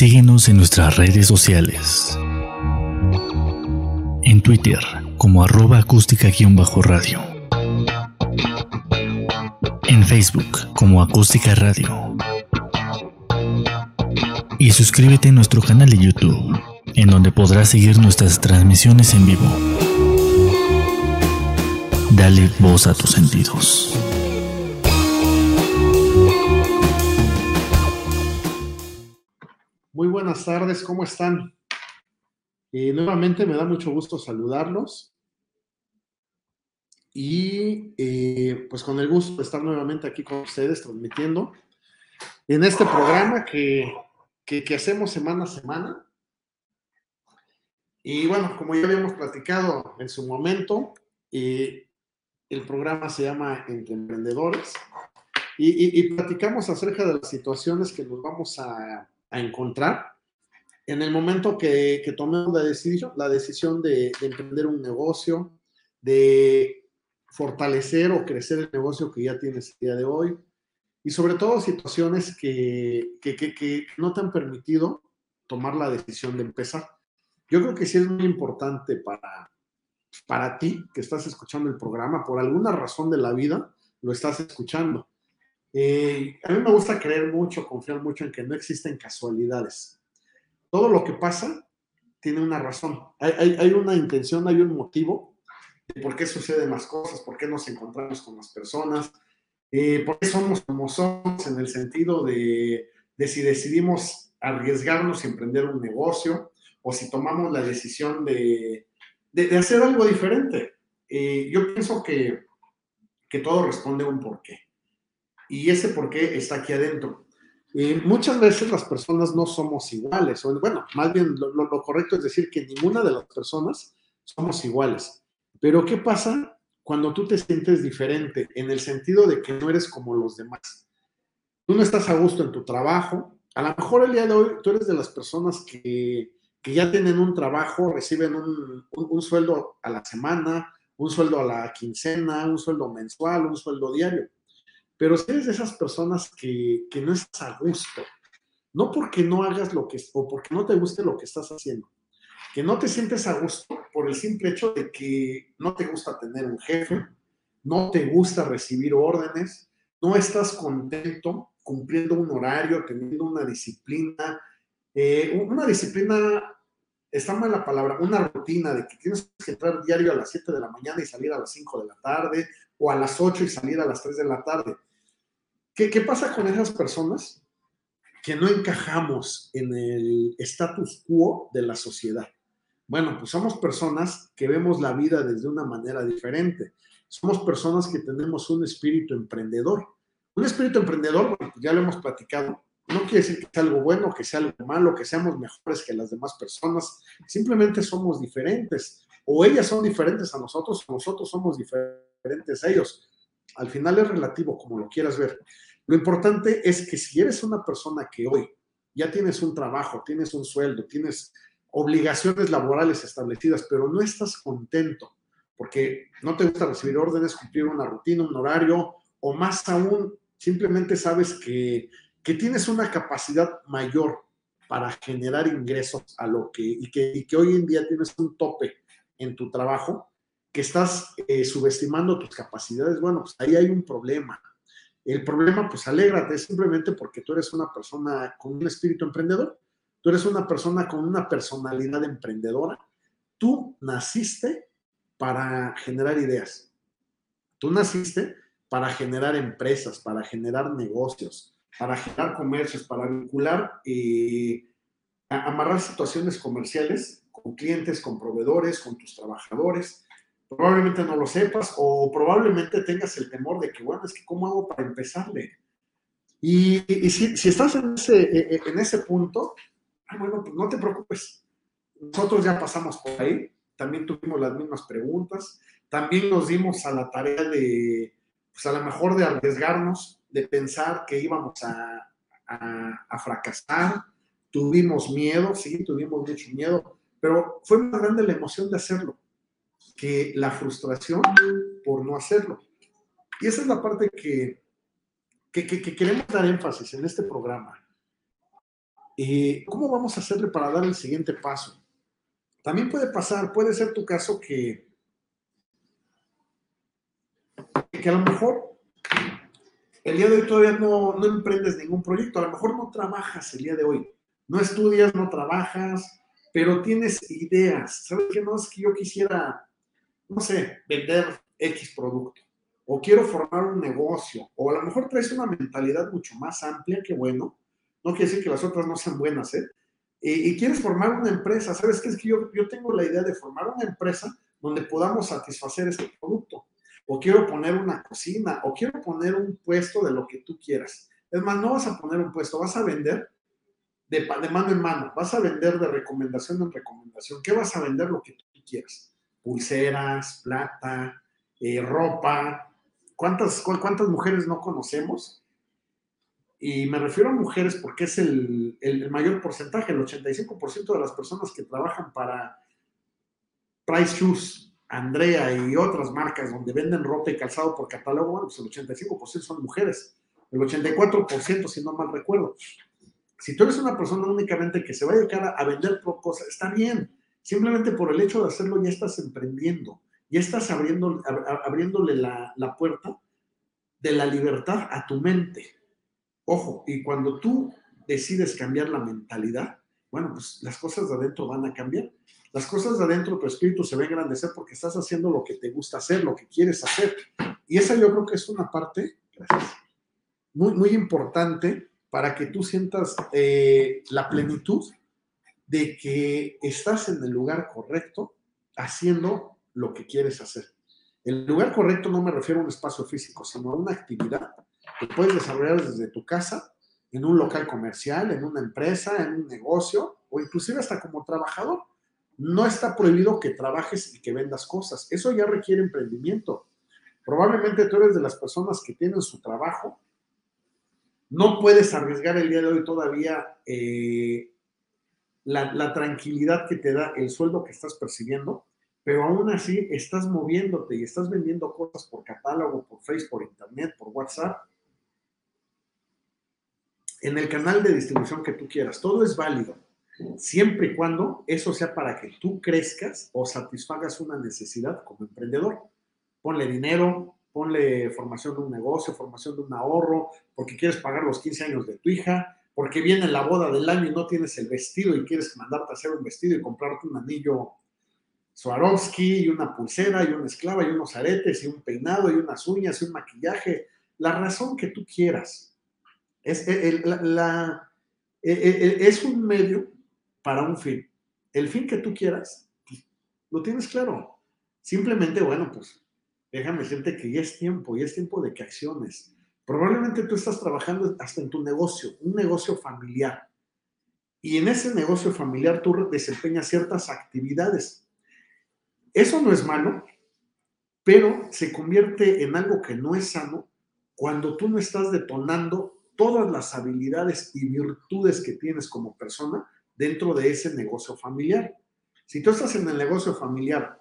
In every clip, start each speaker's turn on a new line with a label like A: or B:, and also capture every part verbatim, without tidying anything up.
A: Síguenos en nuestras redes sociales. En Twitter como arroba acústica-radio. En Facebook como Acústica Radio. Y suscríbete a nuestro canal de YouTube, en donde podrás seguir nuestras transmisiones en vivo. Dale voz a tus sentidos.
B: Muy buenas tardes, ¿cómo están? Eh, nuevamente me da mucho gusto saludarlos y eh, pues con el gusto de estar nuevamente aquí con ustedes transmitiendo en este programa que, que, que hacemos semana a semana. Y bueno, como ya habíamos platicado en su momento, eh, el programa se llama Entre Emprendedores y, y, y platicamos acerca de las situaciones que nos vamos a, a encontrar en el momento que, que tomemos la decisión, la decisión de, de emprender un negocio, de fortalecer o crecer el negocio que ya tienes el día de hoy, y sobre todo situaciones que, que, que, que no te han permitido tomar la decisión de empezar. Yo creo que sí es muy importante para, para ti que estás escuchando el programa, por alguna razón de la vida lo estás escuchando. Eh, a mí me gusta creer mucho, confiar mucho en que no existen casualidades. Todo lo que pasa tiene una razón. Hay, hay, hay una intención, hay un motivo de por qué suceden las cosas, por qué nos encontramos con las personas, eh, por qué somos como somos en el sentido de, de si decidimos arriesgarnos y emprender un negocio o si tomamos la decisión de, de, de hacer algo diferente. Eh, yo pienso que, que todo responde a un porqué. Y ese porqué está aquí adentro. Y muchas veces las personas no somos iguales, o bueno, más bien lo, lo, lo correcto es decir que ninguna de las personas somos iguales. Pero ¿qué pasa cuando tú te sientes diferente en el sentido de que no eres como los demás? Tú no estás a gusto en tu trabajo, a lo mejor el día de hoy tú eres de las personas que, que ya tienen un trabajo, reciben un, un, un sueldo a la semana, un sueldo a la quincena, un sueldo mensual, un sueldo diario. Pero si eres de esas personas que, que no estás a gusto, no porque no hagas lo que, o porque no te guste lo que estás haciendo, que no te sientes a gusto por el simple hecho de que no te gusta tener un jefe, no te gusta recibir órdenes, no estás contento cumpliendo un horario, teniendo una disciplina, eh, una disciplina, está mal la palabra, una rutina de que tienes que entrar diario a las siete de la mañana y salir a las cinco de la tarde, o a las ocho y salir a las tres de la tarde. ¿Qué, ¿Qué pasa con esas personas que no encajamos en el status quo de la sociedad? Bueno, pues somos personas que vemos la vida desde una manera diferente. Somos personas que tenemos un espíritu emprendedor. Un espíritu emprendedor, bueno, pues ya lo hemos platicado, no quiere decir que sea algo bueno, que sea algo malo, que seamos mejores que las demás personas. Simplemente somos diferentes. O ellas son diferentes a nosotros, o nosotros somos diferentes a ellos. Al final es relativo, como lo quieras ver. Lo importante es que si eres una persona que hoy ya tienes un trabajo, tienes un sueldo, tienes obligaciones laborales establecidas, pero no estás contento porque no te gusta recibir órdenes, cumplir una rutina, un horario, o más aún, simplemente sabes que, que tienes una capacidad mayor para generar ingresos a lo que y, que, y que hoy en día tienes un tope en tu trabajo, que estás eh, subestimando tus capacidades, bueno, pues ahí hay un problema. El problema, pues alégrate, es simplemente porque tú eres una persona con un espíritu emprendedor, tú eres una persona con una personalidad emprendedora, tú naciste para generar ideas, tú naciste para generar empresas, para generar negocios, para generar comercios, para vincular, eh, amarrar situaciones comerciales con clientes, con proveedores, con tus trabajadores. Probablemente no lo sepas o probablemente tengas el temor de que, bueno, es que ¿cómo hago para empezarle? Y, y, y si, si estás en ese, en ese punto, ah, bueno, pues no te preocupes. Nosotros ya pasamos por ahí, también tuvimos las mismas preguntas, también nos dimos a la tarea de, pues a lo mejor de arriesgarnos, de pensar que íbamos a, a, a fracasar, tuvimos miedo, sí, tuvimos mucho miedo, pero fue más grande la emoción de hacerlo que la frustración por no hacerlo. Y esa es la parte que, que, que, que queremos dar énfasis en este programa. Eh, ¿Cómo vamos a hacerle para dar el siguiente paso? También puede pasar, puede ser tu caso que, que a lo mejor el día de hoy todavía no, no emprendes ningún proyecto, a lo mejor no trabajas el día de hoy, no estudias, no trabajas, pero tienes ideas. ¿Sabes qué? No es que yo quisiera, no sé, vender X producto, o quiero formar un negocio, o a lo mejor traes una mentalidad mucho más amplia, que bueno, no quiere decir que las otras no sean buenas, ¿eh? Y, y quieres formar una empresa. ¿Sabes qué? Es que yo, yo tengo la idea de formar una empresa donde podamos satisfacer este producto, o quiero poner una cocina, o quiero poner un puesto de lo que tú quieras. Es más, no vas a poner un puesto, vas a vender de, de mano en mano, vas a vender de recomendación en recomendación. ¿Qué vas a vender? Lo que tú quieras. Pulseras, plata, eh, ropa. ¿Cuántas, ¿Cuántas mujeres no conocemos? Y me refiero a mujeres porque es el, el mayor porcentaje, el ochenta y cinco por ciento de las personas que trabajan para Price Shoes, Andrea y otras marcas donde venden ropa y calzado por catálogo, bueno, pues el ochenta y cinco por ciento son mujeres, el ochenta y cuatro por ciento si no mal recuerdo. Si tú eres una persona únicamente que se va a dedicar a vender cosas, está bien. Simplemente por el hecho de hacerlo ya estás emprendiendo, ya estás abriendo, abriéndole la, la puerta de la libertad a tu mente. Ojo, y cuando tú decides cambiar la mentalidad, bueno, pues las cosas de adentro van a cambiar. Las cosas de adentro, tu espíritu se va a engrandecer porque estás haciendo lo que te gusta hacer, lo que quieres hacer. Y esa yo creo que es una parte, gracias, muy, muy importante para que tú sientas eh, la plenitud de que estás en el lugar correcto haciendo lo que quieres hacer. El lugar correcto no me refiero a un espacio físico, sino a una actividad que puedes desarrollar desde tu casa, en un local comercial, en una empresa, en un negocio, o inclusive hasta como trabajador. No está prohibido que trabajes y que vendas cosas. Eso ya requiere emprendimiento. Probablemente tú eres de las personas que tienen su trabajo. No puedes arriesgar el día de hoy todavía eh, la, la tranquilidad que te da el sueldo que estás percibiendo, pero aún así estás moviéndote y estás vendiendo cosas por catálogo, por Facebook, por Internet, por WhatsApp, en el canal de distribución que tú quieras. Todo es válido, siempre y cuando eso sea para que tú crezcas o satisfagas una necesidad como emprendedor. Ponle dinero, ponle formación de un negocio, formación de un ahorro, porque quieres pagar los quince años de tu hija, porque viene la boda del año y no tienes el vestido y quieres mandarte a hacer un vestido y comprarte un anillo Swarovski y una pulsera y una esclava y unos aretes y un peinado y unas uñas y un maquillaje. La razón que tú quieras. Es, el, la, la, es un medio para un fin. El fin que tú quieras, lo tienes claro. Simplemente, bueno, pues déjame decirte que ya es tiempo, ya es tiempo de que acciones. Probablemente tú estás trabajando hasta en tu negocio, un negocio familiar. Y en ese negocio familiar tú desempeñas ciertas actividades. Eso no es malo, pero se convierte en algo que no es sano cuando tú no estás detonando todas las habilidades y virtudes que tienes como persona dentro de ese negocio familiar. Si tú estás en el negocio familiar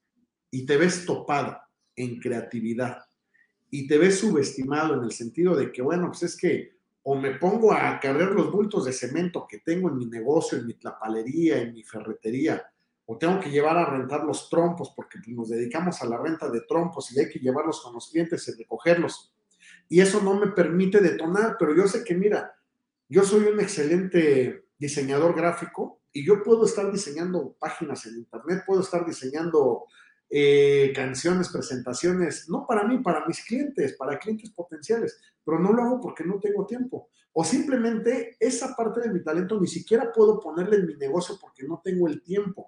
B: y te ves topado en creatividad y te ves subestimado en el sentido de que, bueno, pues es que o me pongo a cargar los bultos de cemento que tengo en mi negocio, en mi tlapalería, en mi ferretería, o tengo que llevar a rentar los trompos porque nos dedicamos a la renta de trompos y hay que llevarlos con los clientes y recogerlos. Y eso no me permite detonar, pero yo sé que, mira, yo soy un excelente diseñador gráfico y yo puedo estar diseñando páginas en internet, puedo estar diseñando eh, canciones, presentaciones, no para mí, para mis clientes, para clientes potenciales, pero no lo hago porque no tengo tiempo. O simplemente esa parte de mi talento ni siquiera puedo ponerle en mi negocio porque no tengo el tiempo.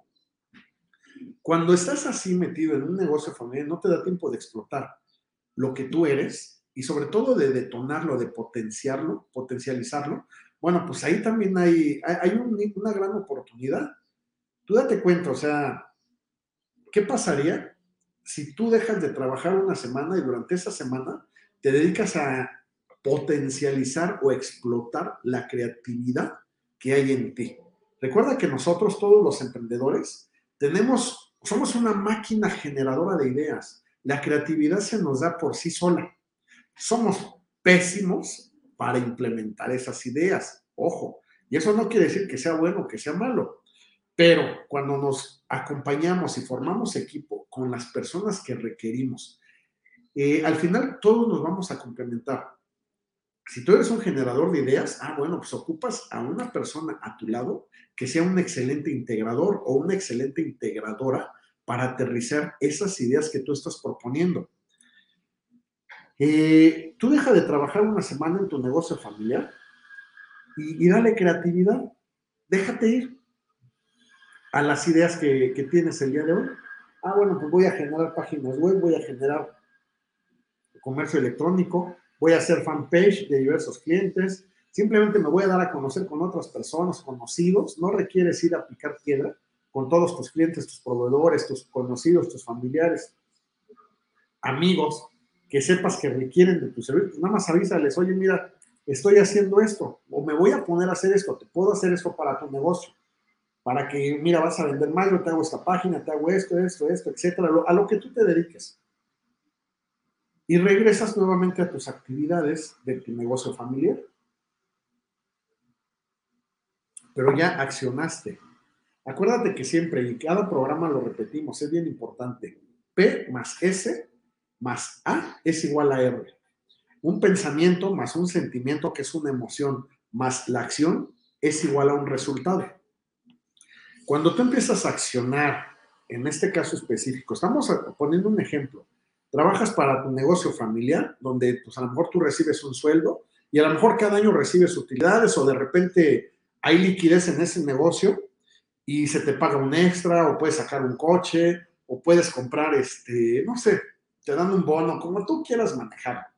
B: Cuando estás así metido en un negocio familiar, no te da tiempo de explotar lo que tú eres y sobre todo de detonarlo, de potenciarlo, potencializarlo. Bueno, pues ahí también hay, hay un, una gran oportunidad. Tú date cuenta, o sea, ¿qué pasaría si tú dejas de trabajar una semana y durante esa semana te dedicas a potencializar o explotar la creatividad que hay en ti? Recuerda que nosotros, todos los emprendedores, tenemos, somos una máquina generadora de ideas. La creatividad se nos da por sí sola. Somos pésimos para implementar esas ideas. Ojo, Y eso no quiere decir que sea bueno o que sea malo, pero cuando nos acompañamos y formamos equipo con las personas que requerimos, eh, al final todos nos vamos a complementar. Si tú eres un generador de ideas, ah, bueno, pues ocupas a una persona a tu lado que sea un excelente integrador o una excelente integradora para aterrizar esas ideas que tú estás proponiendo. Eh, tú deja de trabajar una semana en tu negocio familiar y, y dale creatividad. Déjate ir a las ideas que, que tienes el día de hoy. Ah, bueno, pues voy a generar páginas web, voy a generar comercio electrónico, voy a hacer fanpage de diversos clientes, simplemente me voy a dar a conocer con otras personas, conocidos, no requieres ir a picar piedra con todos tus clientes, tus proveedores, tus conocidos, tus familiares, amigos, que sepas que requieren de tu servicio, nada más avísales, oye, mira, estoy haciendo esto, o me voy a poner a hacer esto, te puedo hacer esto para tu negocio, para que, mira, vas a vender más, yo te hago esta página, te hago esto, esto, esto, etcétera, a lo que tú te dediques. Y regresas nuevamente a tus actividades de tu negocio familiar. Pero ya accionaste. Acuérdate que siempre, y cada programa lo repetimos, es bien importante. P más S más A es igual a R. Un pensamiento más un sentimiento, que es una emoción, más la acción, es igual a un resultado. Cuando tú empiezas a accionar, en este caso específico, estamos poniendo un ejemplo, trabajas para tu negocio familiar, donde pues a lo mejor tú recibes un sueldo y a lo mejor cada año recibes utilidades o de repente hay liquidez en ese negocio y se te paga un extra o puedes sacar un coche o puedes comprar, este, no sé, te dan un bono, como tú quieras manejar.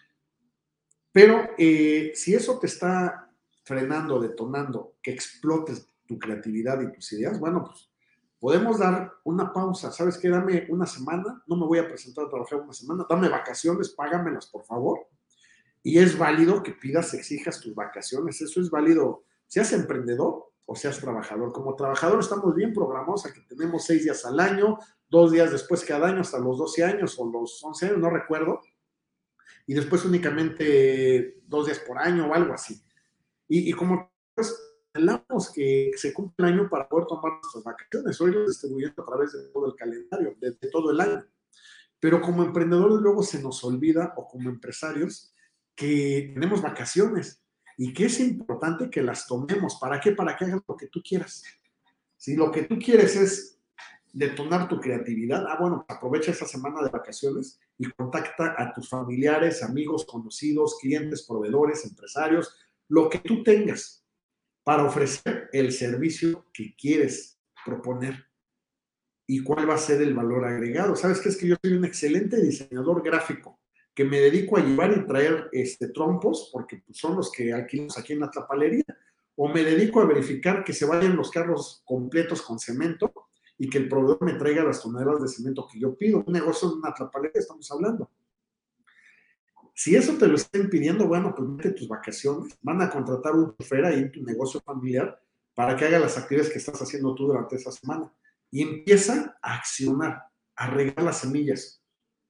B: Pero eh, si eso te está frenando, detonando, que explotes tu creatividad y tus ideas, bueno, pues podemos dar una pausa. ¿Sabes qué? Dame una semana, no me voy a presentar a trabajar una semana, dame vacaciones, págamelas, por favor. Y es válido que pidas, exijas tus vacaciones. Eso es válido, seas emprendedor o seas trabajador. Como trabajador estamos bien programados a que tenemos seis días al año, dos días después cada año, hasta los doce años o los once años, no recuerdo. Y después únicamente dos días por año o algo así. Y, y como pues, anhelamos que se cumpla el año para poder tomar nuestras vacaciones, hoy lo distribuyendo a través de todo el calendario, de, de todo el año. Pero como emprendedores luego se nos olvida, o como empresarios, que tenemos vacaciones y que es importante que las tomemos. ¿Para qué? Para que hagas lo que tú quieras. Si lo que tú quieres es detonar tu creatividad, ah, bueno, aprovecha esa semana de vacaciones y contacta a tus familiares, amigos, conocidos, clientes, proveedores, empresarios, lo que tú tengas para ofrecer el servicio que quieres proponer. ¿Y cuál va a ser el valor agregado? ¿Sabes qué? Es que yo soy un excelente diseñador gráfico, que me dedico a llevar y traer este, trompos, porque pues, son los que alquilamos aquí en la Tlapalería, o me dedico a verificar que se vayan los carros completos con cemento y que el proveedor me traiga las toneladas de cemento que yo pido. Un negocio en una Tlapalería estamos hablando. Si eso te lo está impidiendo, bueno, pues vete tus vacaciones, van a contratar un chofer ahí en tu negocio familiar para que haga las actividades que estás haciendo tú durante esa semana. Y empieza a accionar, a regar las semillas,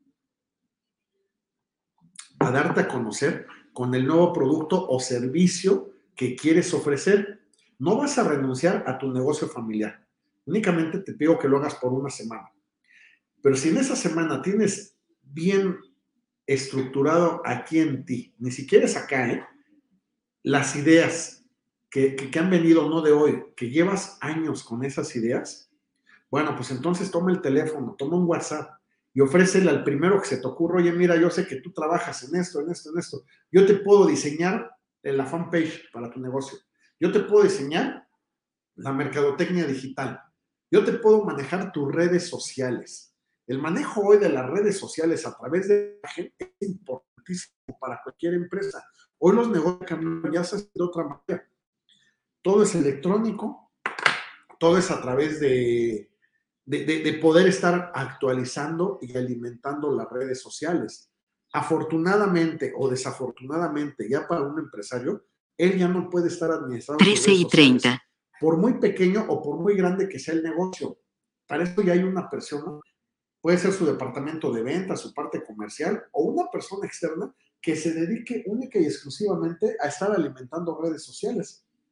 B: a darte a conocer con el nuevo producto o servicio que quieres ofrecer. No vas a renunciar a tu negocio familiar. Únicamente te pido que lo hagas por una semana. Pero si en esa semana tienes bien estructurado aquí en ti, ni siquiera es acá, ¿eh? Las ideas que, que, que han venido no de hoy, que llevas años con esas ideas, bueno, pues entonces toma el teléfono, toma un WhatsApp y ofrécele al primero que se te ocurra, oye, mira, yo sé que tú trabajas en esto, en esto, en esto. Yo te puedo diseñar la fanpage para tu negocio. Yo te puedo diseñar la mercadotecnia digital. Yo te puedo manejar tus redes sociales. El manejo hoy de las redes sociales a través de la gente es importantísimo para cualquier empresa. Hoy los negocios cambian, ya se hacen de otra manera. Todo es electrónico, todo es a través de De, de, de, poder estar actualizando y alimentando las redes sociales. Afortunadamente o desafortunadamente, ya para un empresario, él ya no puede estar administrando sus redes sociales, por muy pequeño o por muy grande que sea el negocio. Para esto ya hay una persona, puede ser su departamento de ventas, su parte comercial, o una persona externa que se dedique única y exclusivamente a estar alimentando redes sociales.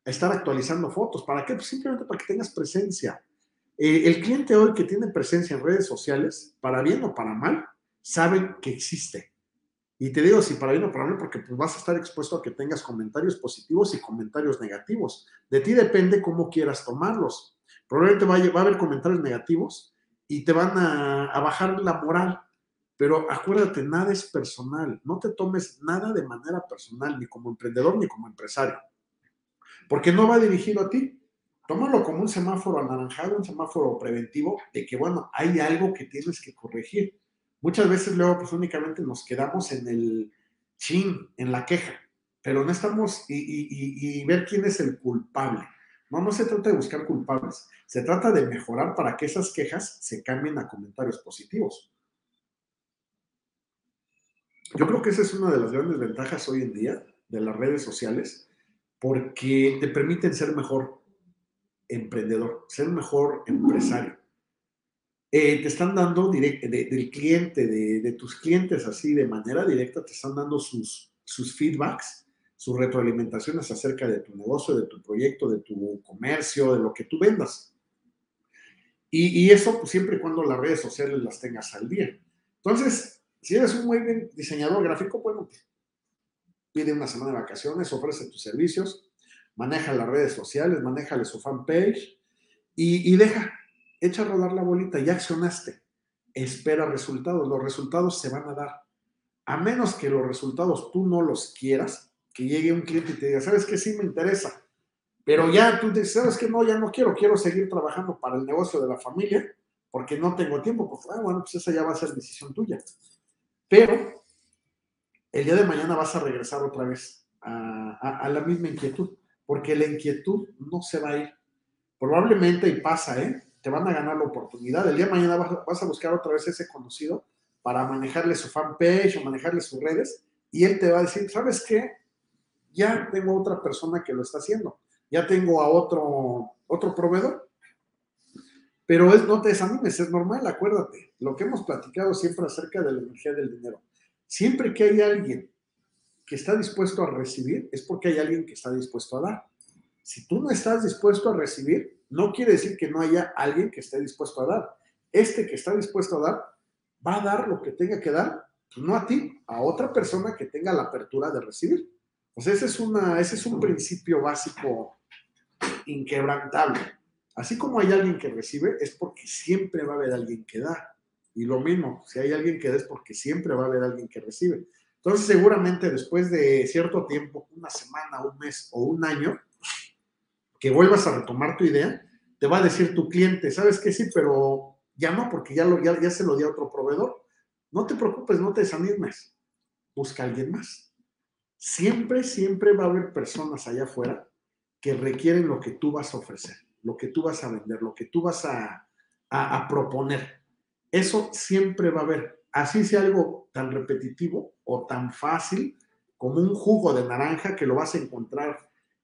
B: estar actualizando fotos. ¿Para qué? Pues simplemente para que tengas presencia. Eh, el cliente hoy que tiene presencia en redes sociales, para bien o para mal, sabe que existe. Y te digo, si para bien o para mal, porque pues vas a estar expuesto a que tengas comentarios positivos y comentarios negativos. De ti depende cómo quieras tomarlos. Probablemente va a, va a haber comentarios negativos y te van a, a bajar la moral. Pero acuérdate, nada es personal. No te tomes nada de manera personal, ni como emprendedor ni como empresario. Porque no va dirigido a ti. Tómalo como un semáforo anaranjado, un semáforo preventivo de que, bueno, hay algo que tienes que corregir. Muchas veces luego pues únicamente nos quedamos en el chin, en la queja, pero no estamos y, y, y, y ver quién es el culpable. No, no se trata de buscar culpables, se trata de mejorar para que esas quejas se cambien a comentarios positivos. Yo creo que esa es una de las grandes ventajas hoy en día de las redes sociales, porque te permiten ser mejor emprendedor, ser mejor empresario. Eh, te están dando direct, de, del cliente, de, de, tus clientes así de manera directa, te están dando sus, sus feedbacks, sus retroalimentaciones acerca de tu negocio, de tu proyecto, de tu comercio, de lo que tú vendas. Y, y eso pues, siempre y cuando las redes sociales las tengas al día. Entonces, si eres un muy bien diseñador gráfico, bueno, pide una semana de vacaciones, ofrece tus servicios, maneja las redes sociales, manéjale su fanpage y, y deja, echa a rodar la bolita, ya accionaste, espera resultados, los resultados se van a dar, a menos que los resultados tú no los quieras, que llegue un cliente y te diga, ¿sabes qué? Sí me interesa, pero ya tú dices, ¿sabes qué? No, ya no quiero, quiero seguir trabajando para el negocio de la familia, porque no tengo tiempo, pues ah, bueno, pues esa ya va a ser decisión tuya, pero el día de mañana vas a regresar otra vez a, a, a la misma inquietud, porque la inquietud no se va a ir. Probablemente, y pasa, ¿eh? Te van a ganar la oportunidad. El día de mañana vas, vas a buscar otra vez ese conocido para manejarle su fanpage o manejarle sus redes y él te va a decir, ¿sabes qué? Ya tengo otra persona que lo está haciendo. Ya tengo a otro, otro proveedor. Pero es, no te desanimes, es normal, acuérdate. Lo que hemos platicado siempre acerca de la energía del dinero. Siempre que hay alguien que está dispuesto a recibir, es porque hay alguien que está dispuesto a dar. Si tú no estás dispuesto a recibir, no quiere decir que no haya alguien que esté dispuesto a dar. Este que está dispuesto a dar, va a dar lo que tenga que dar, no a ti, a otra persona que tenga la apertura de recibir. Pues ese es, una, ese es un principio básico inquebrantable. Así como hay alguien que recibe, es porque siempre va a haber alguien que da. Y lo mismo, si hay alguien que da, es porque siempre va a haber alguien que recibe. Entonces, seguramente después de cierto tiempo, una semana, un mes o un año, que vuelvas a retomar tu idea, te va a decir tu cliente, ¿sabes qué? Sí, pero ya no, porque ya, lo, ya, ya se lo di a otro proveedor. No te preocupes, no te desanimes. Busca a alguien más. Siempre, siempre va a haber personas allá afuera que requieren lo que tú vas a ofrecer, lo que tú vas a vender, lo que tú vas a, a, a proponer. Eso siempre va a haber. Así sea algo tan repetitivo o tan fácil como un jugo de naranja que lo vas a encontrar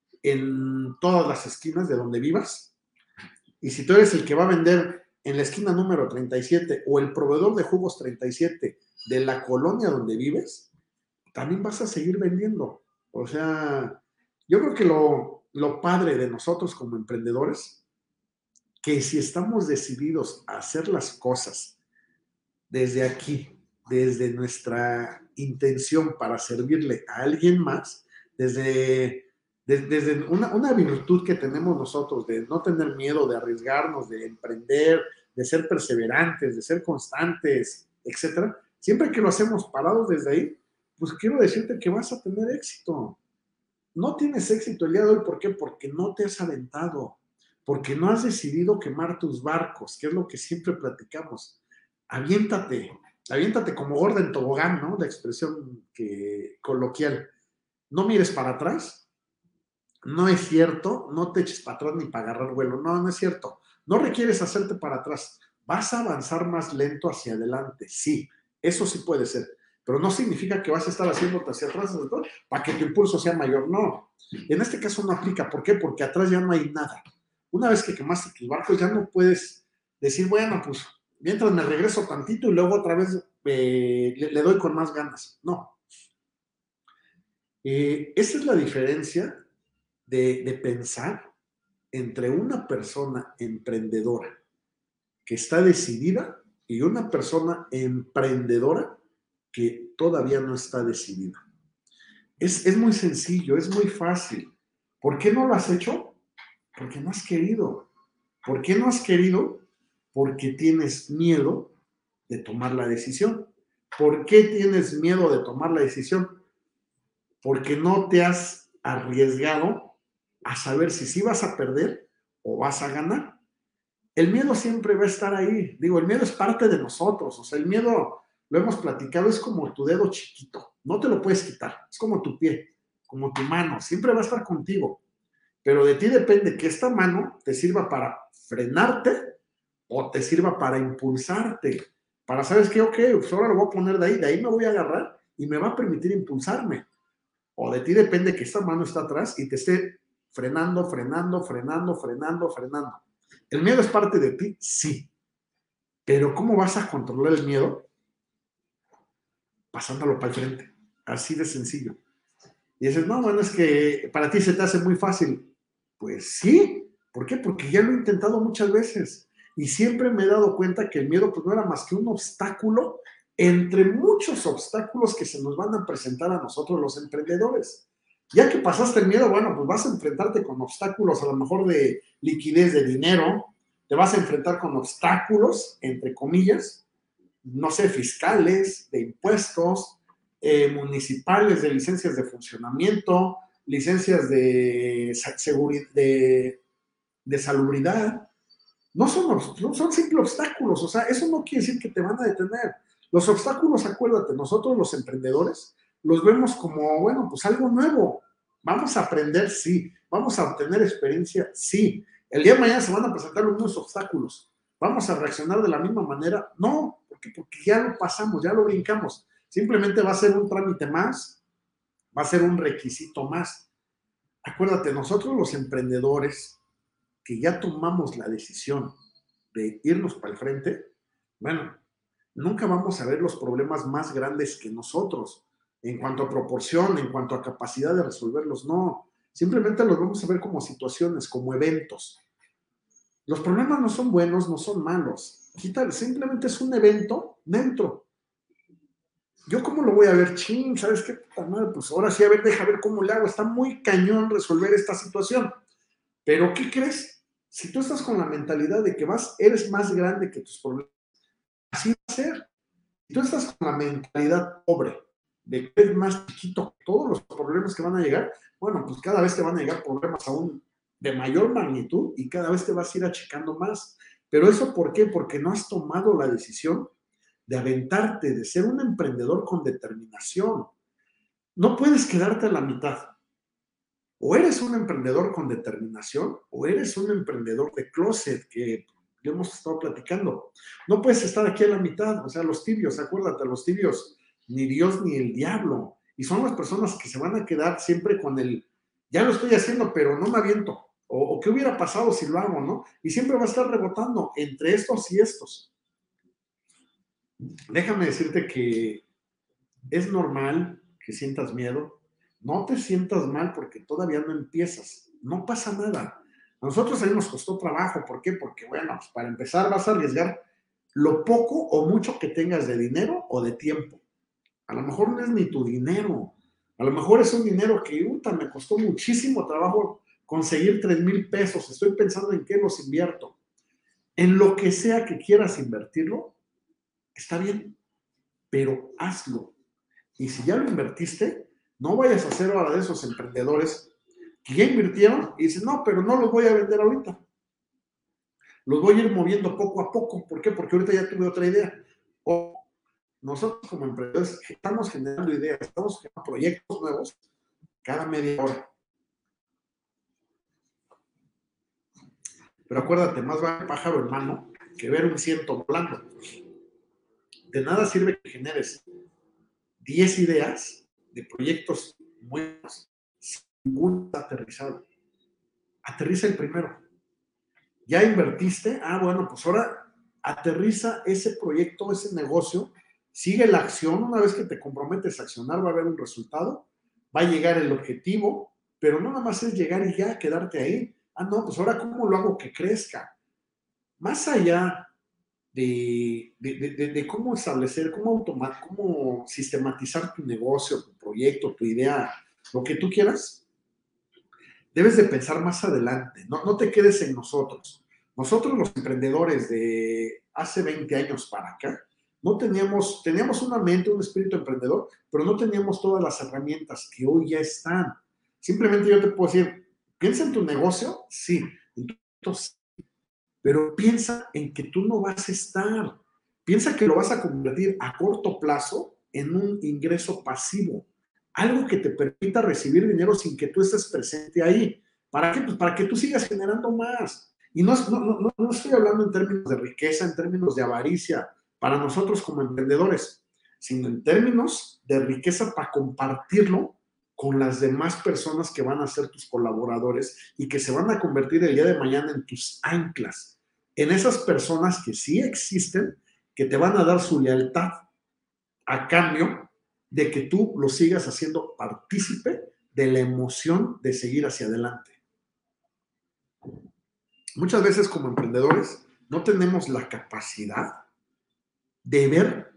B: en todas las esquinas de donde vivas. Y si tú eres el que va a vender en la esquina número treinta y siete o el proveedor de jugos treinta y siete de la colonia donde vives, también vas a seguir vendiendo. O sea, yo creo que lo, lo padre de nosotros como emprendedores, que si estamos decididos a hacer las cosas desde aquí, desde nuestra intención para servirle a alguien más, desde, desde, desde una, una virtud que tenemos nosotros de no tener miedo, de arriesgarnos, de emprender, de ser perseverantes, de ser constantes, etcétera, siempre que lo hacemos parados desde ahí, pues quiero decirte que vas a tener éxito. No tienes éxito el día de hoy, ¿por qué? Porque no te has aventado, porque no has decidido quemar tus barcos, que es lo que siempre platicamos. Aviéntate, aviéntate como gorda en tobogán, ¿no? La expresión que, coloquial. No mires para atrás, no es cierto, no te eches para atrás ni para agarrar vuelo, no, no es cierto. No requieres hacerte para atrás, vas a avanzar más lento hacia adelante, sí, eso sí puede ser, pero no significa que vas a estar haciéndote hacia atrás, hacia atrás para que tu impulso sea mayor, no. En este caso no aplica, ¿por qué? Porque atrás ya no hay nada. Una vez que quemaste tus barcos ya no puedes decir, bueno, pues mientras me regreso tantito y luego otra vez eh, le, le doy con más ganas. No. Eh, esa es la diferencia de, de pensar entre una persona emprendedora que está decidida y una persona emprendedora que todavía no está decidida. Es, es muy sencillo, es muy fácil. ¿Por qué no lo has hecho? Porque no has querido. ¿Por qué no has querido? Porque tienes miedo de tomar la decisión. ¿Por qué tienes miedo de tomar la decisión? Porque no te has arriesgado a saber si sí vas a perder o vas a ganar. El miedo siempre va a estar ahí. Digo, el miedo es parte de nosotros. O sea, el miedo, lo hemos platicado, es como tu dedo chiquito. No te lo puedes quitar. Es como tu pie, como tu mano. Siempre va a estar contigo. Pero de ti depende que esta mano te sirva para frenarte o te sirva para impulsarte. Para, ¿sabes qué? Ok, pues ahora lo voy a poner de ahí. De ahí me voy a agarrar y me va a permitir impulsarme. O de ti depende que esta mano está atrás y te esté frenando, frenando, frenando, frenando, frenando. ¿El miedo es parte de ti? Sí. Pero ¿cómo vas a controlar el miedo? Pasándolo para el frente. Así de sencillo. Y dices, no, bueno, es que para ti se te hace muy fácil. Pues sí. ¿Por qué? Porque ya lo he intentado muchas veces. Y siempre me he dado cuenta que el miedo pues no era más que un obstáculo entre muchos obstáculos que se nos van a presentar a nosotros los emprendedores. Ya que pasaste el miedo, bueno, pues vas a enfrentarte con obstáculos a lo mejor de liquidez de dinero, te vas a enfrentar con obstáculos, entre comillas, no sé, fiscales, de impuestos, eh, municipales, de licencias de funcionamiento, licencias de, seguridad, de, de salubridad. No son, no son simples obstáculos, o sea, eso no quiere decir que te van a detener. Los obstáculos, acuérdate, nosotros los emprendedores los vemos como, bueno, pues algo nuevo. Vamos a aprender, sí. Vamos a obtener experiencia, sí. El día de mañana se van a presentar los mismos obstáculos. ¿Vamos a reaccionar de la misma manera? No, porque, porque ya lo pasamos, ya lo brincamos. Simplemente va a ser un trámite más, va a ser un requisito más. Acuérdate, nosotros los emprendedores que ya tomamos la decisión de irnos para el frente, bueno, nunca vamos a ver los problemas más grandes que nosotros en cuanto a proporción, en cuanto a capacidad de resolverlos, no. Simplemente los vamos a ver como situaciones, como eventos. Los problemas no son buenos, no son malos. Simplemente es un evento dentro. ¿Yo cómo lo voy a ver? Chin, ¿sabes qué? Puta madre, pues ahora sí, a ver, deja ver cómo le hago. Está muy cañón resolver esta situación. Pero, ¿qué crees? Si tú estás con la mentalidad de que vas, eres más grande que tus problemas, así va a ser. Si tú estás con la mentalidad pobre, de que eres más chiquito que todos los problemas que van a llegar, bueno, pues cada vez te van a llegar problemas aún de mayor magnitud y cada vez te vas a ir achicando más. Pero eso, ¿por qué? Porque no has tomado la decisión de aventarte, de ser un emprendedor con determinación. No puedes quedarte a la mitad. O eres un emprendedor con determinación o eres un emprendedor de closet que ya hemos estado platicando. No puedes estar aquí a la mitad, o sea, los tibios, acuérdate, los tibios, ni Dios ni el diablo. Y son las personas que se van a quedar siempre con el, ya lo estoy haciendo, pero no me aviento. O, o qué hubiera pasado si lo hago, ¿no? Y siempre va a estar rebotando entre estos y estos. Déjame decirte que es normal que sientas miedo. No te sientas mal porque todavía no empiezas. No pasa nada. A nosotros a mí nos costó trabajo. ¿Por qué? Porque, bueno, pues para empezar vas a arriesgar lo poco o mucho que tengas de dinero o de tiempo. A lo mejor no es ni tu dinero. A lo mejor es un dinero que, puta, me costó muchísimo trabajo conseguir tres mil pesos. Estoy pensando en qué los invierto. En lo que sea que quieras invertirlo, está bien, pero hazlo. Y si ya lo invertiste, no vayas a ser ahora de esos emprendedores que ya invirtieron y dicen, no, pero no los voy a vender ahorita. Los voy a ir moviendo poco a poco. ¿Por qué? Porque ahorita ya tuve otra idea. O nosotros como emprendedores estamos generando ideas, estamos generando proyectos nuevos cada media hora. Pero acuérdate, más vale pájaro en mano que ver un ciento volando. De nada sirve que generes diez ideas de proyectos buenos sin ningún aterrizado. Aterriza el primero. ¿Ya invertiste? Ah, bueno, pues ahora aterriza ese proyecto, ese negocio, sigue la acción. Una vez que te comprometes a accionar, va a haber un resultado, va a llegar el objetivo, pero no nada más es llegar y ya quedarte ahí. Ah, no, pues ahora ¿cómo lo hago que crezca? Más allá de, de, de, de cómo establecer, cómo automar, cómo sistematizar tu negocio, tu proyecto, tu idea, lo que tú quieras, debes de pensar más adelante. No, no te quedes en nosotros. Nosotros los emprendedores de hace veinte años para acá, no teníamos, teníamos una mente, un espíritu emprendedor, pero no teníamos todas las herramientas que hoy ya están. Simplemente yo te puedo decir, piensa en tu negocio, sí, entonces, pero piensa en que tú no vas a estar. Piensa que lo vas a convertir a corto plazo en un ingreso pasivo, algo que te permita recibir dinero sin que tú estés presente ahí. ¿Para qué? Pues para que tú sigas generando más. Y no, no, no, no estoy hablando en términos de riqueza, en términos de avaricia, para nosotros como emprendedores, sino en términos de riqueza para compartirlo con las demás personas que van a ser tus colaboradores y que se van a convertir el día de mañana en tus anclas, en esas personas que sí existen, que te van a dar su lealtad a cambio de que tú lo sigas haciendo partícipe de la emoción de seguir hacia adelante. Muchas veces como emprendedores no tenemos la capacidad de ver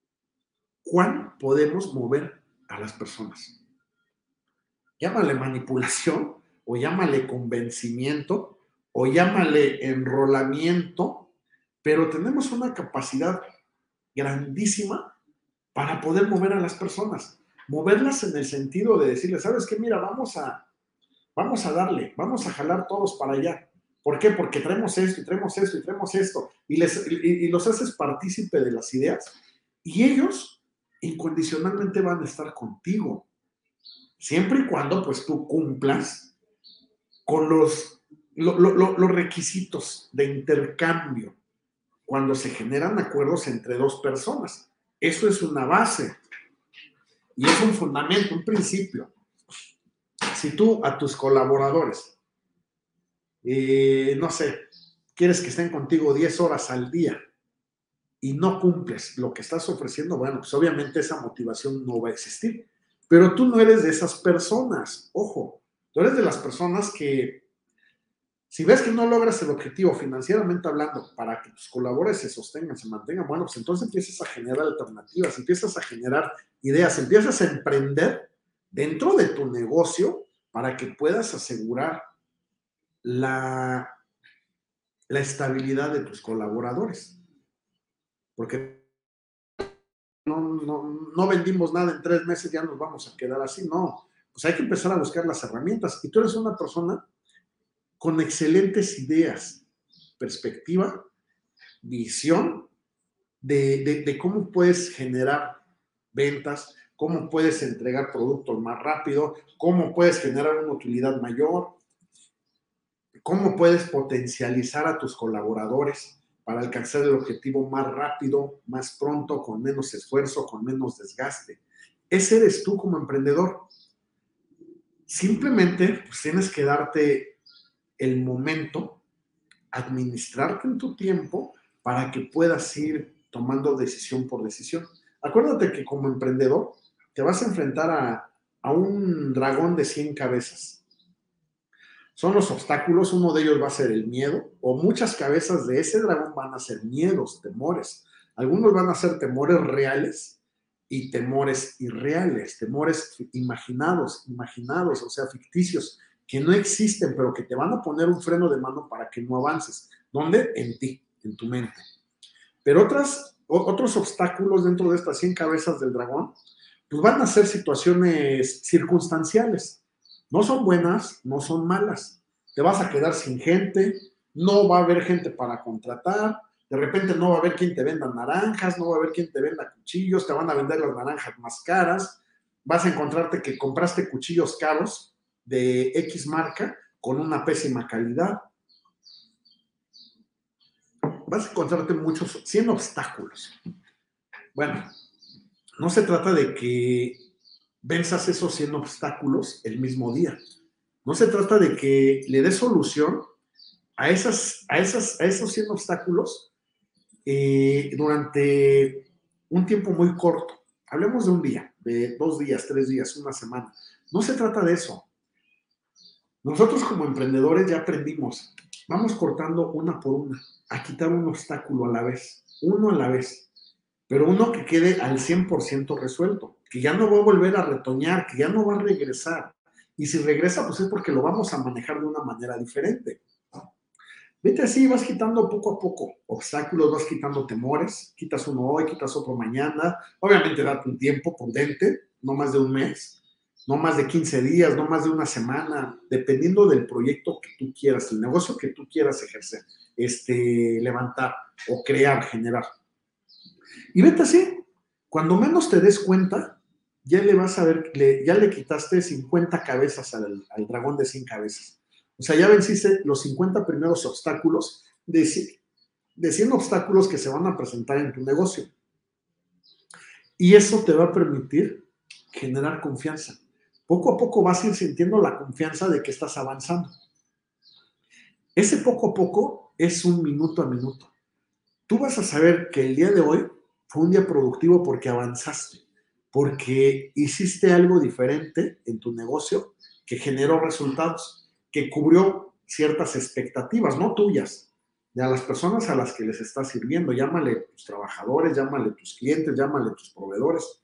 B: cuán podemos mover a las personas. Llámale manipulación o llámale convencimiento o llámale enrolamiento, pero tenemos una capacidad grandísima para poder mover a las personas. Moverlas en el sentido de decirles, ¿sabes qué? Mira, vamos a, vamos a darle, vamos a jalar todos para allá. ¿Por qué? Porque traemos esto, y traemos esto, y traemos esto, y, les, y, y los haces partícipe de las ideas, y ellos incondicionalmente van a estar contigo, siempre y cuando pues tú cumplas con los, lo, lo, lo, los requisitos de intercambio cuando se generan acuerdos entre dos personas. Eso es una base y es un fundamento, un principio. Si tú a tus colaboradores, eh, no sé, quieres que estén contigo diez horas al día y no cumples lo que estás ofreciendo, bueno, pues obviamente esa motivación no va a existir. Pero tú no eres de esas personas, ojo, tú eres de las personas que si ves que no logras el objetivo financieramente hablando para que tus colaboradores se sostengan, se mantengan, bueno, pues entonces empiezas a generar alternativas, empiezas a generar ideas, empiezas a emprender dentro de tu negocio para que puedas asegurar la, la estabilidad de tus colaboradores. Porque no, no, no vendimos nada en tres meses, ya nos vamos a quedar así, no. Pues hay que empezar a buscar las herramientas. Y tú eres una persona con excelentes ideas, perspectiva, visión de, de, de cómo puedes generar ventas, cómo puedes entregar productos más rápido, cómo puedes generar una utilidad mayor, cómo puedes potencializar a tus colaboradores para alcanzar el objetivo más rápido, más pronto, con menos esfuerzo, con menos desgaste. Ese eres tú como emprendedor. Simplemente pues, tienes que darte el momento, administrarte en tu tiempo para que puedas ir tomando decisión por decisión. Acuérdate que como emprendedor te vas a enfrentar a, a un dragón de cien cabezas. Son los obstáculos, uno de ellos va a ser el miedo, o muchas cabezas de ese dragón van a ser miedos, temores. Algunos van a ser temores reales y temores irreales, temores imaginados, imaginados, o sea, ficticios, que no existen, pero que te van a poner un freno de mano para que no avances. ¿Dónde? En ti, en tu mente. Pero otras, otros obstáculos dentro de estas cien cabezas del dragón, pues van a ser situaciones circunstanciales. No son buenas, no son malas. Te vas a quedar sin gente, no va a haber gente para contratar, de repente no va a haber quien te venda naranjas, no va a haber quien te venda cuchillos, te van a vender las naranjas más caras, vas a encontrarte que compraste cuchillos caros de X marca con una pésima calidad. Vas a encontrarte muchos, cien obstáculos. Bueno, no se trata de que venzas esos cien obstáculos el mismo día. No se trata de que le des solución a, esas, a, esas, a esos cien obstáculos eh, durante un tiempo muy corto. Hablemos de un día, de dos días, tres días, una semana. No se trata de eso. Nosotros como emprendedores ya aprendimos, vamos cortando una por una, a quitar un obstáculo a la vez, uno a la vez, pero uno que quede al cien por ciento resuelto, que ya no va a volver a retoñar, que ya no va a regresar. Y si regresa, pues es porque lo vamos a manejar de una manera diferente. Vete así, vas quitando poco a poco obstáculos, vas quitando temores, quitas uno hoy, quitas otro mañana. Obviamente date un tiempo prudente, no más de un mes, no más de quince días, no más de una semana, dependiendo del proyecto que tú quieras, el negocio que tú quieras ejercer, este, levantar o crear, generar. Y vete así, cuando menos te des cuenta, ya le vas a ver, le, ya le quitaste cincuenta cabezas al, al dragón de cien cabezas. O sea, ya venciste los cincuenta primeros obstáculos de, de cien obstáculos que se van a presentar en tu negocio. Y eso te va a permitir generar confianza. Poco a poco vas a ir sintiendo la confianza de que estás avanzando. Ese poco a poco es un minuto a minuto. Tú vas a saber que el día de hoy fue un día productivo porque avanzaste, porque hiciste algo diferente en tu negocio que generó resultados, que cubrió ciertas expectativas, no tuyas, de a las personas a las que les estás sirviendo. Llámale tus trabajadores, llámale tus clientes, llámale tus proveedores.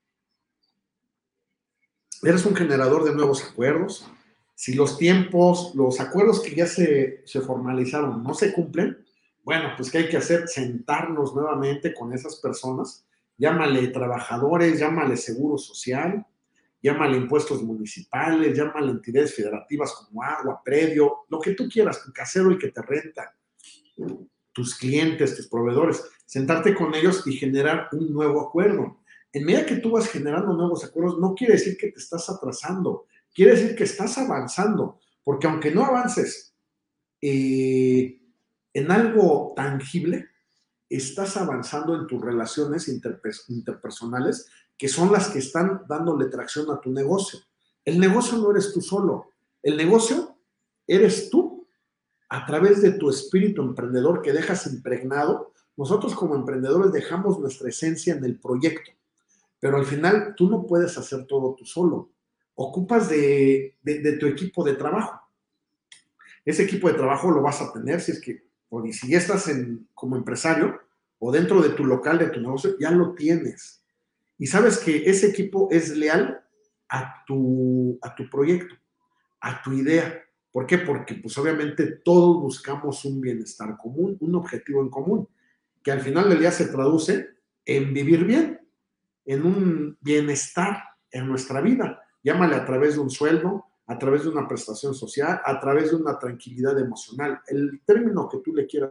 B: Eres un generador de nuevos acuerdos. Si los tiempos, los acuerdos que ya se, se formalizaron no se cumplen, bueno, pues ¿qué hay que hacer? Sentarnos nuevamente con esas personas. Llámale trabajadores, llámale seguro social, llámale impuestos municipales, llámale entidades federativas como agua, predio, lo que tú quieras, tu casero y que te renta, tus clientes, tus proveedores. Sentarte con ellos y generar un nuevo acuerdo. En medida que tú vas generando nuevos acuerdos, no quiere decir que te estás atrasando, quiere decir que estás avanzando, porque aunque no avances eh, en algo tangible, estás avanzando en tus relaciones interpersonales, que son las que están dándole tracción a tu negocio. El negocio no eres tú solo, el negocio eres tú a través de tu espíritu emprendedor que dejas impregnado. Nosotros como emprendedores dejamos nuestra esencia en el proyecto. Pero al final tú no puedes hacer todo tú solo. Ocupas de, de, de tu equipo de trabajo. Ese equipo de trabajo lo vas a tener si es que, o si ya estás en, como empresario o dentro de tu local, de tu negocio, ya lo tienes. Y sabes que ese equipo es leal a tu, a tu proyecto, a tu idea. ¿Por qué? Porque pues obviamente todos buscamos un bienestar común, un objetivo en común, que al final del día se traduce en vivir bien, en un bienestar en nuestra vida. Llámale a través de un sueldo, a través de una prestación social, a través de una tranquilidad emocional, el término que tú le quieras.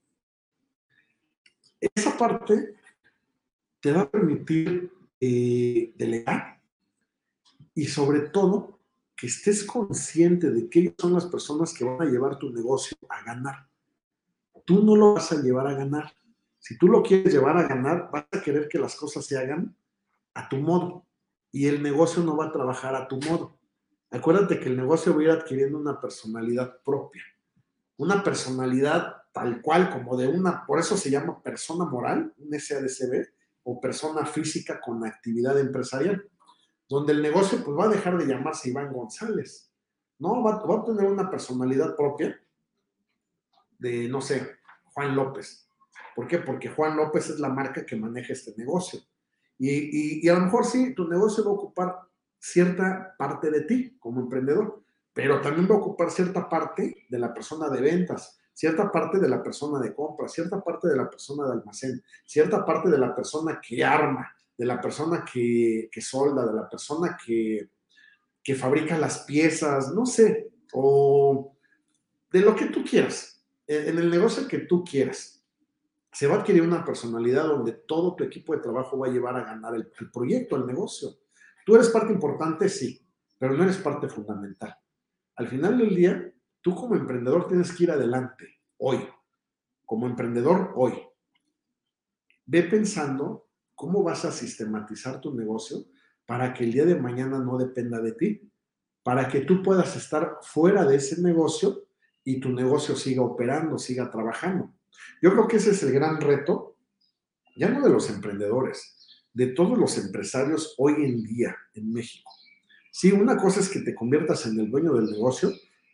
B: Esa parte te va a permitir eh, delegar y sobre todo que estés consciente de que ellos son las personas que van a llevar tu negocio a ganar. Tú no lo vas a llevar a ganar. Si tú lo quieres llevar a ganar, vas a querer que las cosas se hagan a tu modo y el negocio no va a trabajar a tu modo. Acuérdate que el negocio va a ir adquiriendo una personalidad propia, una personalidad tal cual como de una, por eso se llama persona moral, un S A D C B, o persona física con actividad empresarial, donde el negocio pues va a dejar de llamarse Iván González, ¿no? Va, va a tener una personalidad propia de, no sé, Juan López. ¿Por qué? Porque Juan López es la marca que maneja este negocio. Y, y, y a lo mejor sí, tu negocio va a ocupar cierta parte de ti como emprendedor, pero también va a ocupar cierta parte de la persona de ventas, cierta parte de la persona de compra, cierta parte de la persona de almacén, cierta parte de la persona que arma, de la persona que, que solda, de la persona que, que fabrica las piezas, no sé, o de lo que tú quieras, en el negocio que tú quieras. Se va a adquirir una personalidad donde todo tu equipo de trabajo va a llevar a ganar el, el proyecto, el negocio. Tú eres parte importante, sí, pero no eres parte fundamental. Al final del día, tú como emprendedor tienes que ir adelante, hoy. Como emprendedor, hoy. Ve pensando cómo vas a sistematizar tu negocio para que el día de mañana no dependa de ti, para que tú puedas estar fuera de ese negocio y tu negocio siga operando, siga trabajando. Yo creo que ese es el gran reto, ya no de los emprendedores, de todos los empresarios hoy en día en México. Sí, una cosa es que te conviertas en el dueño del negocio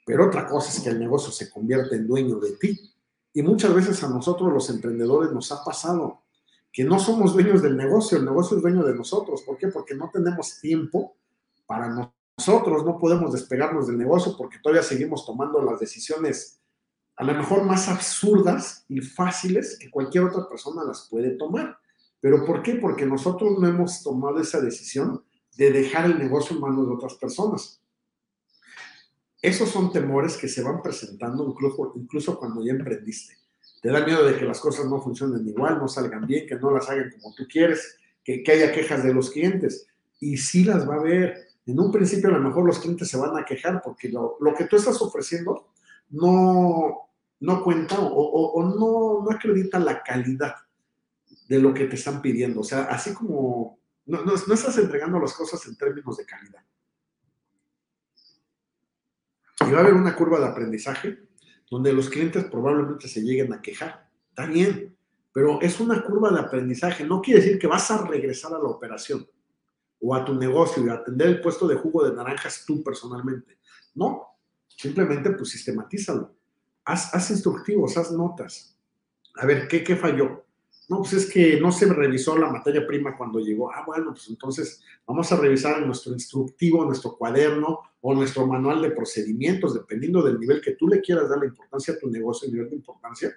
B: pero otra cosa es que el negocio se convierta en dueño de ti. Y muchas veces a nosotros los emprendedores nos ha pasado que no somos dueños del negocio, el negocio es dueño de nosotros. ¿Por qué? Porque no tenemos tiempo para nosotros, no podemos despegarnos del negocio porque todavía seguimos tomando las decisiones a lo mejor más absurdas y fáciles que cualquier otra persona las puede tomar. ¿Pero por qué? Porque nosotros no hemos tomado esa decisión de dejar el negocio en manos de otras personas. Esos son temores que se van presentando incluso, incluso cuando ya emprendiste. Te da miedo de que las cosas no funcionen igual, no salgan bien, que no las hagan como tú quieres, que, que haya quejas de los clientes. Y sí las va a haber. En un principio a lo mejor los clientes se van a quejar porque lo, lo que tú estás ofreciendo no, no cuenta o, o, o no, no acredita la calidad de lo que te están pidiendo. O sea, así como no, no, no estás entregando las cosas en términos de calidad. Y va a haber una curva de aprendizaje donde los clientes probablemente se lleguen a quejar. Está bien, pero es una curva de aprendizaje. No quiere decir que vas a regresar a la operación o a tu negocio y a atender el puesto de jugo de naranjas tú personalmente. No, simplemente pues sistematízalo. Haz, haz instructivos, haz notas. A ver, ¿qué, qué falló? No, pues es que no se revisó la materia prima cuando llegó. Ah, bueno, pues entonces vamos a revisar en nuestro instructivo, nuestro cuaderno o nuestro manual de procedimientos, dependiendo del nivel que tú le quieras dar la importancia a tu negocio, el nivel de importancia.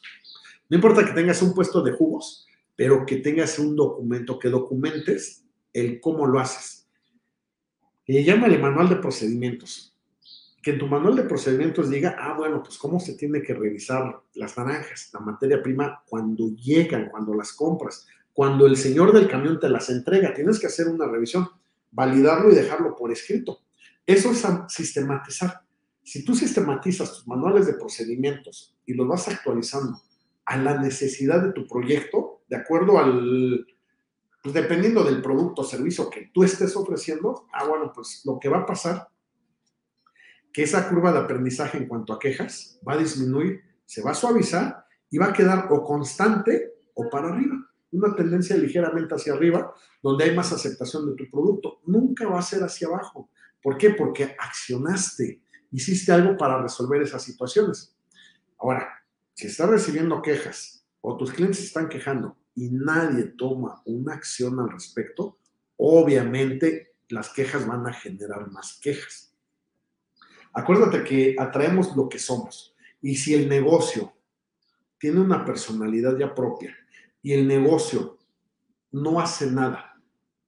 B: No importa que tengas un puesto de jugos, pero que tengas un documento, que documentes el cómo lo haces. Y llámale manual de procedimientos. Que en tu manual de procedimientos diga, ah, bueno, pues cómo se tiene que revisar las naranjas, la materia prima, cuando llegan, cuando las compras, cuando el señor del camión te las entrega. Tienes que hacer una revisión, validarlo y dejarlo por escrito. Eso es sistematizar. Si tú sistematizas tus manuales de procedimientos y los vas actualizando a la necesidad de tu proyecto, de acuerdo al, pues dependiendo del producto o servicio que tú estés ofreciendo, ah, bueno, pues lo que va a pasar que esa curva de aprendizaje en cuanto a quejas va a disminuir, se va a suavizar y va a quedar o constante o para arriba. Una tendencia ligeramente hacia arriba, donde hay más aceptación de tu producto. Nunca va a ser hacia abajo. ¿Por qué? Porque accionaste, hiciste algo para resolver esas situaciones. Ahora, si estás recibiendo quejas o tus clientes se están quejando y nadie toma una acción al respecto, obviamente las quejas van a generar más quejas. Acuérdate que atraemos lo que somos. Y si el negocio tiene una personalidad ya propia y el negocio no hace nada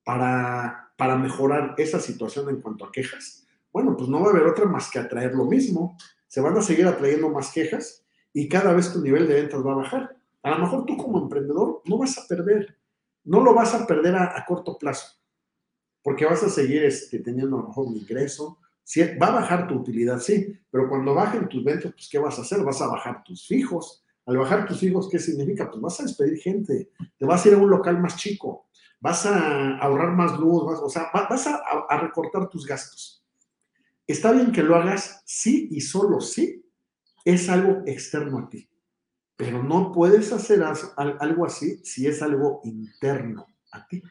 B: para, para mejorar esa situación en cuanto a quejas, bueno, pues no va a haber otra más que atraer lo mismo. Se van a seguir atrayendo más quejas y cada vez tu nivel de ventas va a bajar. A lo mejor tú como emprendedor no vas a perder, no lo vas a perder a, a corto plazo, porque vas a seguir este, teniendo a lo mejor un ingreso. Sí, va a bajar tu utilidad, sí, pero cuando bajen tus ventas, pues ¿qué vas a hacer? Vas a bajar tus fijos. Al bajar tus fijos, ¿qué significa? Pues vas a despedir gente, te vas a ir a un local más chico, vas a ahorrar más luz, vas, o sea, vas a, a recortar tus gastos. Está bien que lo hagas, sí y solo sí, es algo externo a ti, pero no puedes hacer algo así si es algo interno a ti.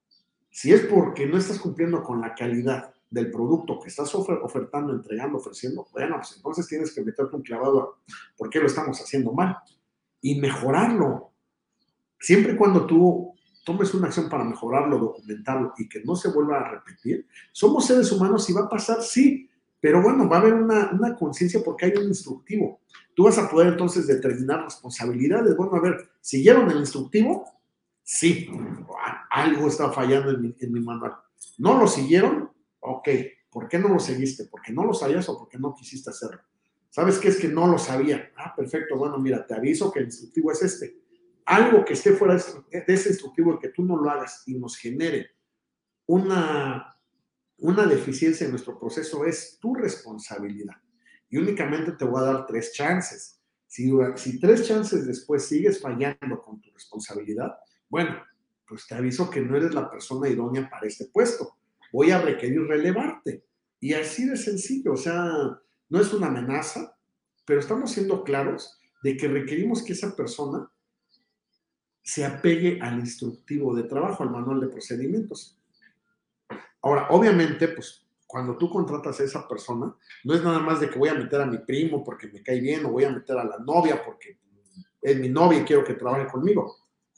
B: Si es porque no estás cumpliendo con la calidad del producto que estás ofertando, entregando, ofreciendo, bueno, pues entonces tienes que meterte un clavado a por qué lo estamos haciendo mal y mejorarlo. Siempre y cuando tú tomes una acción para mejorarlo, documentarlo y que no se vuelva a repetir, somos seres humanos y va a pasar, sí, pero bueno, va a haber una, una conciencia porque hay un instructivo. Tú vas a poder entonces determinar responsabilidades. Bueno, a ver, ¿siguieron el instructivo? Sí, algo está fallando en mi, en mi manual. ¿No lo siguieron? Ok, ¿por qué no lo seguiste? ¿Porque no lo sabías o porque no quisiste hacerlo? ¿Sabes qué es que no lo sabía? Ah, perfecto, bueno, mira, te aviso que el instructivo es este. Algo que esté fuera de ese instructivo y que tú no lo hagas y nos genere una, una deficiencia en nuestro proceso es tu responsabilidad. Y únicamente te voy a dar tres chances. Si, si tres chances después sigues fallando con tu responsabilidad, bueno, pues te aviso que no eres la persona idónea para este puesto. Voy a requerir relevarte. Y así de sencillo, o sea, no es una amenaza, pero estamos siendo claros de que requerimos que esa persona se apegue al instructivo de trabajo, al manual de procedimientos. Ahora, obviamente, pues cuando tú contratas a esa persona, no es nada más de que voy a meter a mi primo porque me cae bien, o voy a meter a la novia porque es mi novia y quiero que trabaje conmigo.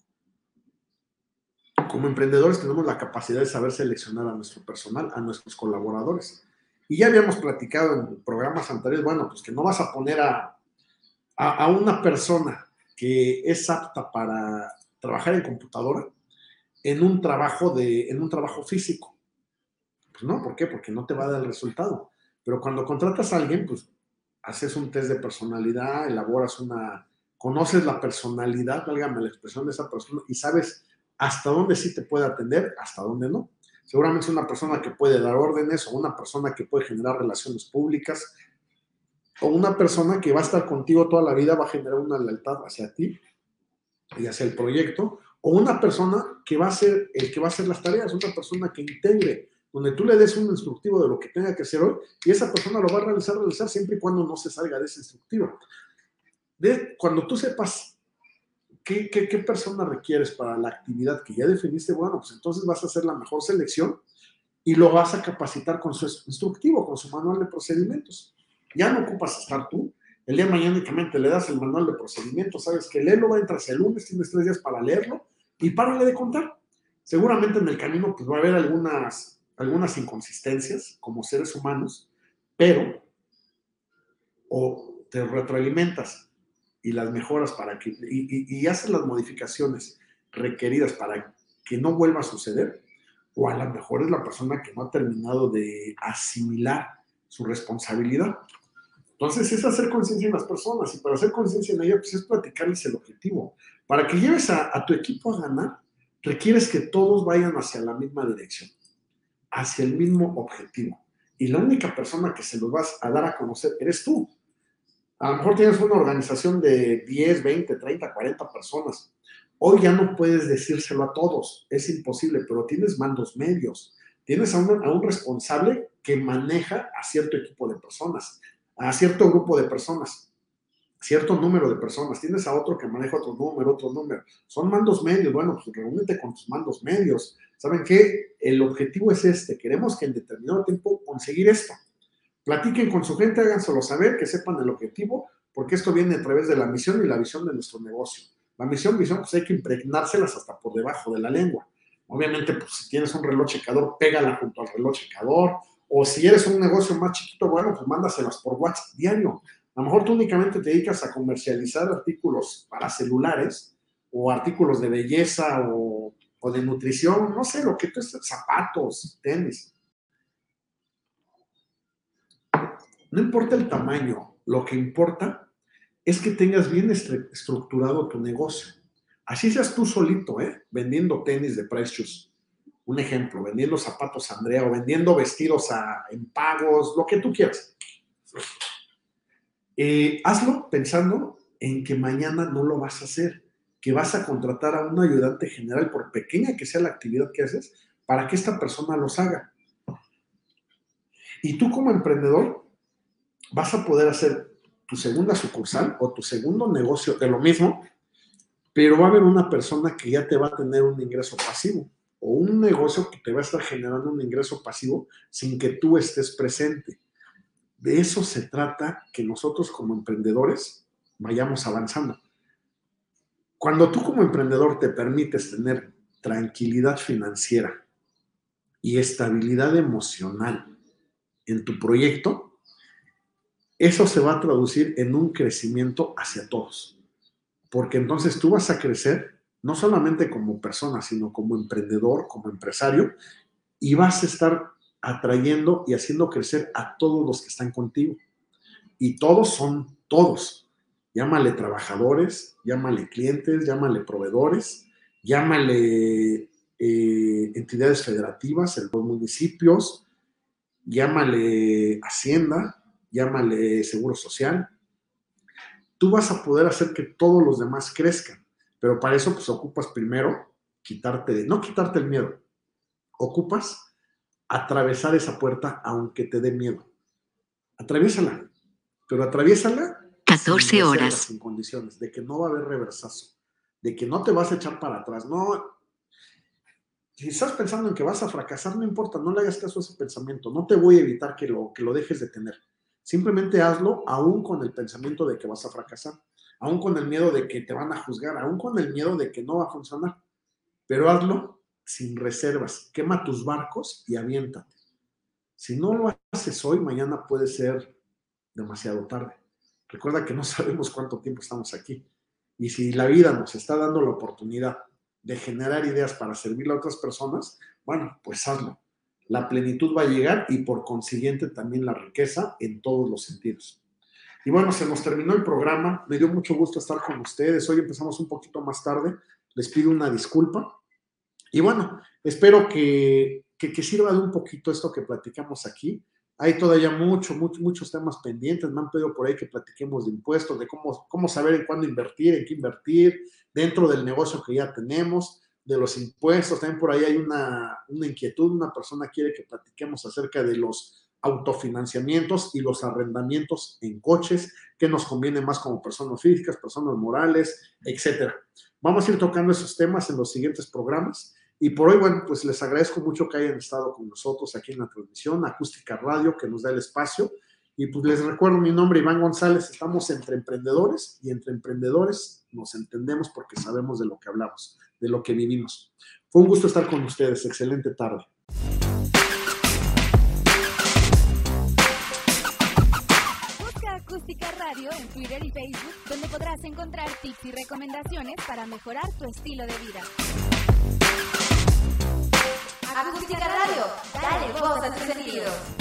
B: Como emprendedores tenemos la capacidad de saber seleccionar a nuestro personal, a nuestros colaboradores. Y ya habíamos platicado en programas anteriores, bueno, pues que no vas a poner a, a, a una persona que es apta para trabajar en computadora en un trabajo, de, en un trabajo físico. Pues no, ¿por qué? Porque no te va a dar el resultado. Pero cuando contratas a alguien, pues haces un test de personalidad, elaboras una, conoces la personalidad, válgame la expresión de esa persona, y sabes hasta dónde sí te puede atender, hasta dónde no. Seguramente es una persona que puede dar órdenes, o una persona que puede generar relaciones públicas, o una persona que va a estar contigo toda la vida, va a generar una lealtad hacia ti y hacia el proyecto, o una persona que va a ser el que va a hacer las tareas, una persona que integre, donde tú le des un instructivo de lo que tenga que hacer hoy, y esa persona lo va a realizar, realizar siempre y cuando no se salga de ese instructivo. De, cuando tú sepas qué, qué, qué persona requieres para la actividad que ya definiste, bueno, pues entonces vas a hacer la mejor selección y lo vas a capacitar con su instructivo, con su manual de procedimientos. Ya no ocupas estar tú. El día de mañana únicamente le das el manual de procedimientos, sabes que léelo, va a entrar el lunes, tienes tres días para leerlo y párale de contar. Seguramente en el camino pues va a haber algunas, algunas inconsistencias como seres humanos, pero o te retroalimentas y las mejoras para que, y, y, y haces las modificaciones requeridas para que no vuelva a suceder, o a lo mejor es la persona que no ha terminado de asimilar su responsabilidad. Entonces es hacer conciencia en las personas, y para hacer conciencia en ellas pues es platicarles el objetivo. Para que lleves a, a tu equipo a ganar, requieres que todos vayan hacia la misma dirección, hacia el mismo objetivo. Y la única persona que se los vas a dar a conocer eres tú. A lo mejor tienes una organización de diez, veinte, treinta, cuarenta personas. Hoy ya no puedes decírselo a todos, es imposible, pero tienes mandos medios. Tienes a un, a un responsable que maneja a cierto equipo de personas, a cierto grupo de personas, cierto número de personas. Tienes a otro que maneja otro número, otro número. Son mandos medios. Bueno, pues reúnete con tus mandos medios. ¿Saben qué? El objetivo es este. Queremos que en determinado tiempo conseguir esto. Platiquen con su gente, háganselo saber, que sepan el objetivo, porque esto viene a través de la misión y la visión de nuestro negocio. La misión, visión, pues hay que impregnárselas hasta por debajo de la lengua. Obviamente, pues si tienes un reloj checador, pégala junto al reloj checador, o si eres un negocio más chiquito, bueno, pues mándaselas por WhatsApp diario. A lo mejor tú únicamente te dedicas a comercializar artículos para celulares, o artículos de belleza, o, o de nutrición, no sé, lo que tú estés, zapatos, tenis. No importa el tamaño, lo que importa es que tengas bien estructurado tu negocio. Así seas tú solito, ¿eh? Vendiendo tenis de Price Shoes. Un ejemplo, vendiendo zapatos Andrea, o vendiendo vestidos a, en pagos, lo que tú quieras. Eh, hazlo pensando en que mañana no lo vas a hacer, que vas a contratar a un ayudante general, por pequeña que sea la actividad que haces, para que esta persona los haga. Y tú como emprendedor vas a poder hacer tu segunda sucursal o tu segundo negocio de lo mismo, pero va a haber una persona que ya te va a tener un ingreso pasivo, o un negocio que te va a estar generando un ingreso pasivo sin que tú estés presente. De eso se trata, que nosotros como emprendedores vayamos avanzando. Cuando tú como emprendedor te permites tener tranquilidad financiera y estabilidad emocional en tu proyecto, eso se va a traducir en un crecimiento hacia todos. Porque entonces tú vas a crecer no solamente como persona, sino como emprendedor, como empresario, y vas a estar atrayendo y haciendo crecer a todos los que están contigo. Y todos son todos. Llámale trabajadores, llámale clientes, llámale proveedores, llámale eh, entidades federativas, los municipios, llámale Hacienda, llámale Seguro Social. Tú vas a poder hacer que todos los demás crezcan, pero para eso pues ocupas primero quitarte, no quitarte el miedo, ocupas atravesar esa puerta aunque te dé miedo. Atraviésala, pero atraviésala
C: catorce horas.
B: Sin condiciones, de que no va a haber reversazo, de que no te vas a echar para atrás, no. Si estás pensando en que vas a fracasar, no importa, no le hagas caso a ese pensamiento. No te voy a evitar que lo, que lo dejes de tener. Simplemente hazlo aún con el pensamiento de que vas a fracasar, aún con el miedo de que te van a juzgar, aún con el miedo de que no va a funcionar. Pero hazlo sin reservas. Quema tus barcos y aviéntate. Si no lo haces hoy, mañana puede ser demasiado tarde. Recuerda que no sabemos cuánto tiempo estamos aquí. Y si la vida nos está dando la oportunidad de generar ideas para servirle a otras personas, bueno, pues hazlo. La plenitud va a llegar y por consiguiente también la riqueza en todos los sentidos. Y bueno, se nos terminó el programa. Me dio mucho gusto estar con ustedes. Hoy empezamos un poquito más tarde. Les pido una disculpa. Y bueno, espero que, que, que sirva de un poquito esto que platicamos aquí. Hay todavía mucho, mucho, muchos temas pendientes. Me han pedido por ahí que platiquemos de impuestos, de cómo, cómo saber en cuándo invertir, en qué invertir, dentro del negocio que ya tenemos, de los impuestos. También por ahí hay una, una inquietud. Una persona quiere que platiquemos acerca de los autofinanciamientos y los arrendamientos en coches, qué nos conviene más como personas físicas, personas morales, etcétera. Vamos a ir tocando esos temas en los siguientes programas. Y por hoy, bueno, pues les agradezco mucho que hayan estado con nosotros aquí en la transmisión, Acústica Radio, que nos da el espacio. Y pues les recuerdo mi nombre, Iván González. Estamos entre emprendedores y entre emprendedores nos entendemos porque sabemos de lo que hablamos, de lo que vivimos. Fue un gusto estar con ustedes. Excelente tarde.
C: Busca Acústica Radio en Twitter y Facebook, donde podrás encontrar tips y recomendaciones para mejorar tu estilo de vida.
D: Acústica Radio, dale voz a tus sentidos.